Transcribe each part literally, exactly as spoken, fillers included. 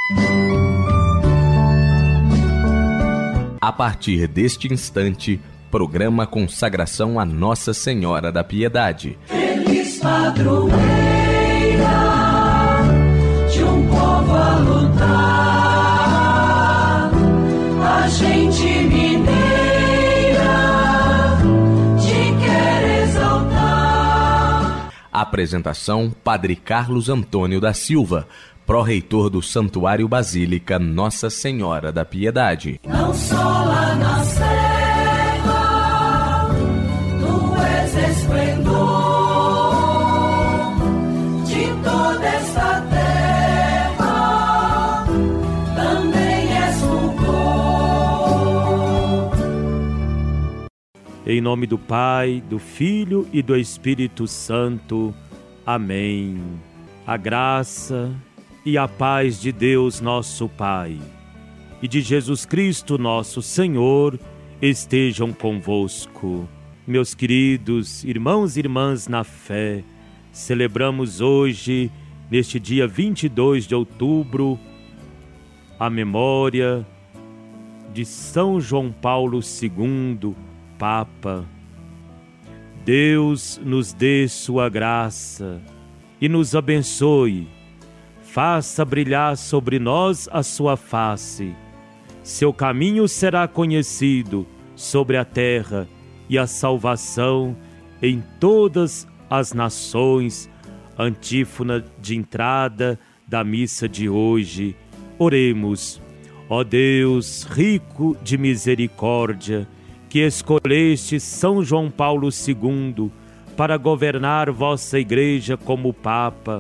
A partir deste instante, programa Consagração a Nossa Senhora da Piedade. Feliz padroeira de um povo a lutar, a gente mineira te quer exaltar. Apresentação: Padre Carlos Antônio da Silva, pró-reitor do Santuário Basílica Nossa Senhora da Piedade. Não só lá na serra, tu és esplendor de toda esta terra, também és fulgor. Em nome do Pai, do Filho e do Espírito Santo. Amém. A graça e a paz de Deus nosso Pai e de Jesus Cristo nosso Senhor estejam convosco. Meus queridos irmãos e irmãs na fé, celebramos hoje, neste dia vinte e dois de outubro, a memória de São João Paulo segundo, Papa. Deus nos dê sua graça e nos abençoe. Faça brilhar sobre nós a sua face. Seu caminho será conhecido sobre a terra e a salvação em todas as nações. Antífona de entrada da missa de hoje. Oremos. Ó Deus, rico de misericórdia, que escolheste São João Paulo segundo para governar vossa Igreja como Papa,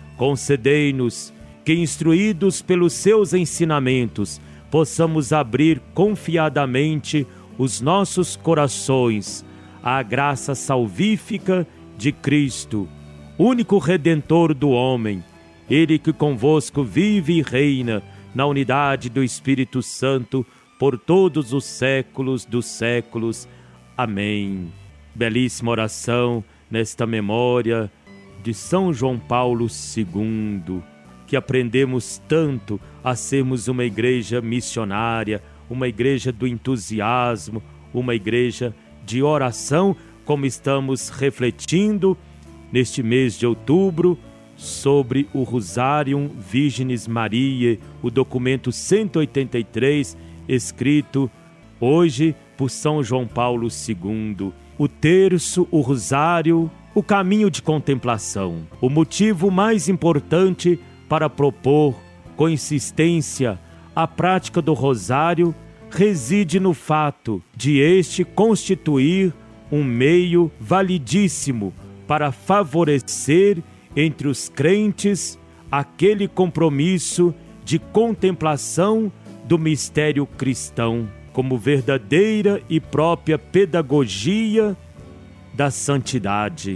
concedei-nos que, instruídos pelos seus ensinamentos, possamos abrir confiadamente os nossos corações à graça salvífica de Cristo, único Redentor do homem, Ele que convosco vive e reina na unidade do Espírito Santo por todos os séculos dos séculos. Amém. Belíssima oração nesta memória de São João Paulo segundo, que aprendemos tanto a sermos uma igreja missionária, uma igreja do entusiasmo, uma igreja de oração, como estamos refletindo neste mês de outubro sobre o Rosarium Virginis Mariae, o documento cento e oitenta e três, escrito hoje por São João Paulo segundo. O terço, o rosário, o caminho de contemplação. O motivo mais importante para propor com insistência a prática do rosário reside no fato de este constituir um meio validíssimo para favorecer entre os crentes aquele compromisso de contemplação do mistério cristão, como verdadeira e própria pedagogia da santidade.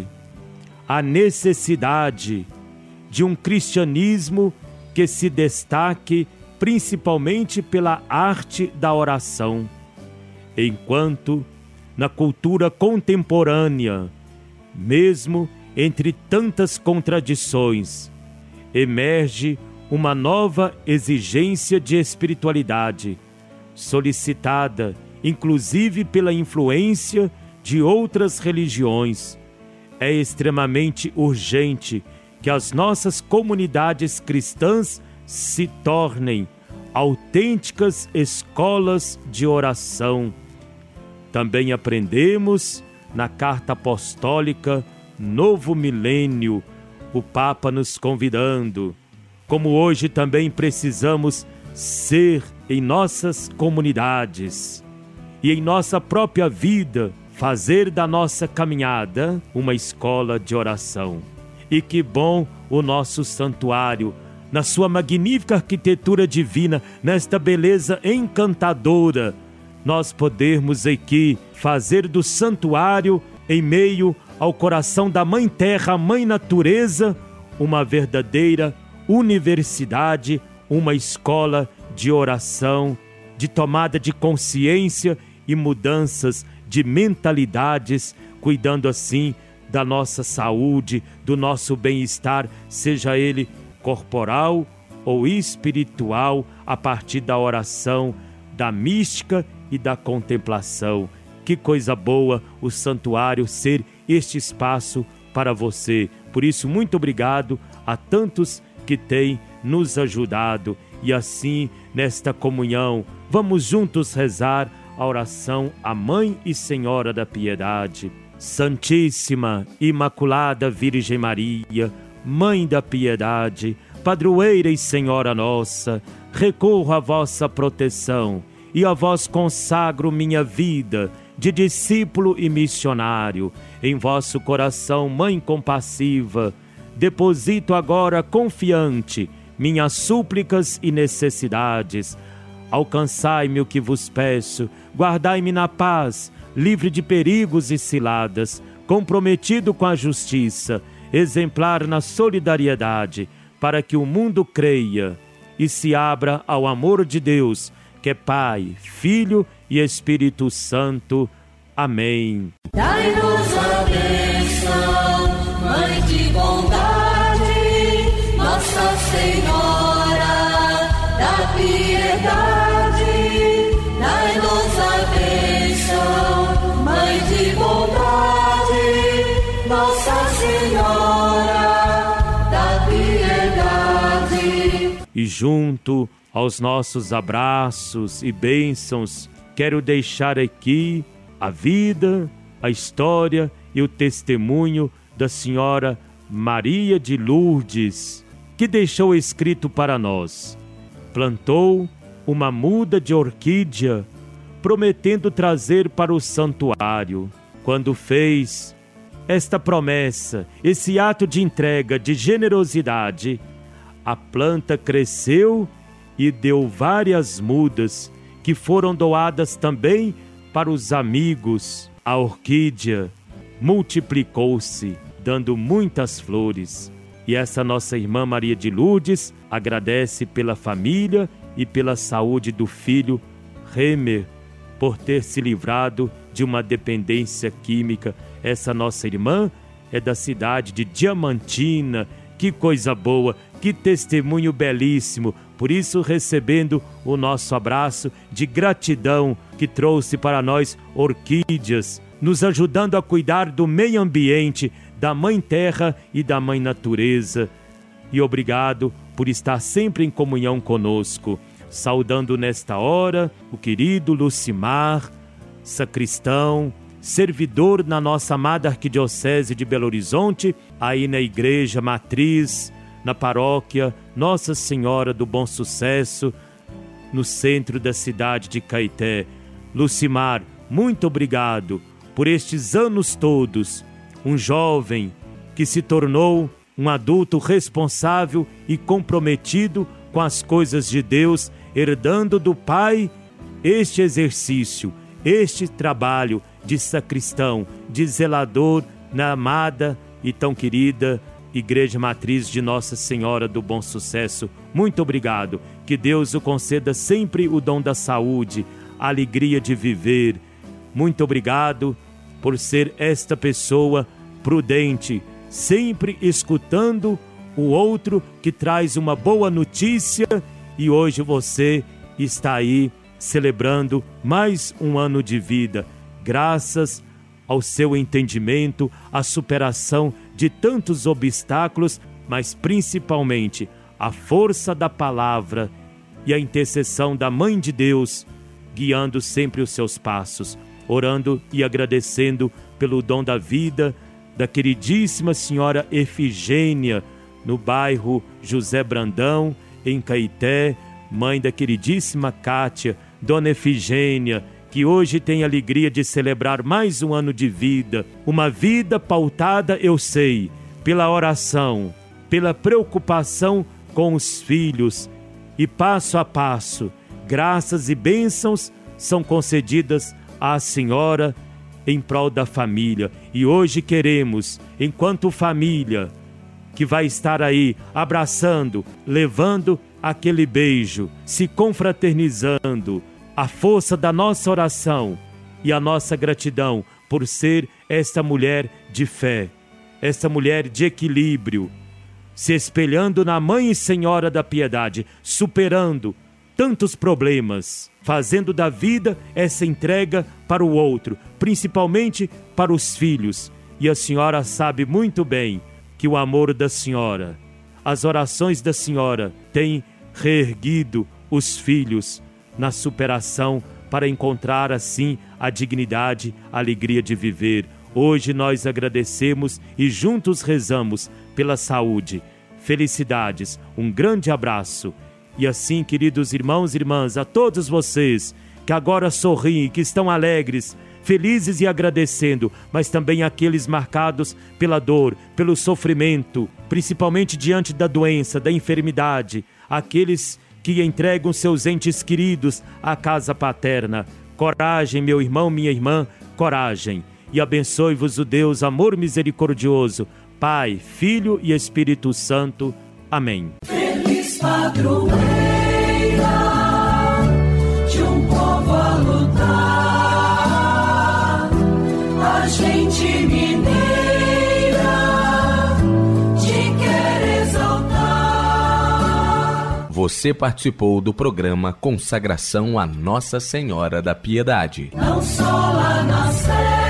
A necessidade de um cristianismo que se destaque principalmente pela arte da oração, enquanto na cultura contemporânea, mesmo entre tantas contradições, emerge uma nova exigência de espiritualidade, solicitada inclusive pela influência de outras religiões. É extremamente urgente que as nossas comunidades cristãs se tornem autênticas escolas de oração. Também aprendemos na Carta Apostólica Novo Milênio, o Papa nos convidando, como hoje também precisamos ser em nossas comunidades e em nossa própria vida, fazer da nossa caminhada uma escola de oração. E que bom o nosso santuário, na sua magnífica arquitetura divina, nesta beleza encantadora, nós podermos aqui fazer do santuário, em meio ao coração da Mãe Terra, Mãe Natureza, uma verdadeira universidade, uma escola de oração, de tomada de consciência e mudanças de mentalidades, cuidando assim da nossa saúde, do nosso bem-estar, seja ele corporal ou espiritual a partir da oração, da mística e da contemplação. Que coisa boa o santuário ser este espaço para você. Por isso, muito obrigado a tantos que têm nos ajudado. E assim, nesta comunhão, vamos juntos rezar a oração à Mãe e Senhora da Piedade. Santíssima, Imaculada Virgem Maria, Mãe da Piedade, Padroeira e Senhora nossa, recorro à vossa proteção e a vós consagro minha vida de discípulo e missionário. Em vosso coração, Mãe compassiva, deposito agora confiante minhas súplicas e necessidades. Alcançai-me o que vos peço, guardai-me na paz, livre de perigos e ciladas, comprometido com a justiça, exemplar na solidariedade, para que o mundo creia e se abra ao amor de Deus, que é Pai, Filho e Espírito Santo. Amém. Dai-nos a bênção, Mãe de bondade, Nossa Senhora da Piedade. Dai-nos a bênção, Mãe de bondade, Nossa Senhora da Piedade. E junto aos nossos abraços e bênçãos, quero deixar aqui a vida, a história e o testemunho da Senhora Maria de Lourdes, que deixou escrito para nós: plantou uma muda de orquídea, prometendo trazer para o santuário. Quando fez esta promessa, esse ato de entrega, de generosidade, a planta cresceu e deu várias mudas, que foram doadas também para os amigos. A orquídea multiplicou-se, dando muitas flores. E essa nossa irmã Maria de Lourdes agradece pela família e pela saúde do filho Remer, por ter se livrado de uma dependência química. Essa nossa irmã é da cidade de Diamantina. Que coisa boa, que testemunho belíssimo. Por isso, recebendo o nosso abraço de gratidão, que trouxe para nós orquídeas, nos ajudando a cuidar do meio ambiente, da Mãe Terra e da Mãe Natureza. E obrigado por estar sempre em comunhão conosco. Saudando nesta hora o querido Lucimar, sacristão, servidor na nossa amada Arquidiocese de Belo Horizonte, aí na Igreja Matriz, na paróquia Nossa Senhora do Bom Sucesso, no centro da cidade de Caeté. Lucimar, muito obrigado por estes anos todos. Um jovem que se tornou um adulto responsável e comprometido com as coisas de Deus, herdando do Pai este exercício, este trabalho de sacristão, de zelador na amada e tão querida Igreja Matriz de Nossa Senhora do Bom Sucesso. Muito obrigado. Que Deus o conceda sempre o dom da saúde, a alegria de viver. Muito obrigado por ser esta pessoa prudente, sempre escutando o outro que traz uma boa notícia, e hoje você está aí celebrando mais um ano de vida, graças ao seu entendimento, à superação de tantos obstáculos, mas principalmente a força da palavra e a intercessão da Mãe de Deus, guiando sempre os seus passos, orando e agradecendo pelo dom da vida da queridíssima senhora Efigênia, no bairro José Brandão, em Caeté, mãe da queridíssima Cátia, Dona Efigênia, que hoje tem a alegria de celebrar mais um ano de vida, uma vida pautada, eu sei, pela oração, pela preocupação com os filhos, e passo a passo, graças e bênçãos são concedidas à senhora em prol da família. E hoje queremos, enquanto família, que vai estar aí abraçando, levando aquele beijo, se confraternizando, a força da nossa oração e a nossa gratidão por ser esta mulher de fé, esta mulher de equilíbrio, se espelhando na Mãe e Senhora da Piedade, superando tantos problemas, fazendo da vida essa entrega para o outro, principalmente para os filhos. E a senhora sabe muito bem que o amor da senhora, as orações da senhora têm reerguido os filhos na superação para encontrar assim a dignidade, a alegria de viver. Hoje nós agradecemos e juntos rezamos pela saúde. Felicidades, um grande abraço. E assim, queridos irmãos e irmãs, a todos vocês que agora sorriem, que estão alegres, felizes e agradecendo, mas também aqueles marcados pela dor, pelo sofrimento, principalmente diante da doença, da enfermidade, aqueles que entregam seus entes queridos à casa paterna. Coragem, meu irmão, minha irmã, coragem. E abençoe-vos o Deus, amor misericordioso, Pai, Filho e Espírito Santo. Amém. Feliz padroeira de um povo a lutar, a gente mineira te quer exaltar. Você participou do programa Consagração a Nossa Senhora da Piedade. Não só lá na Sé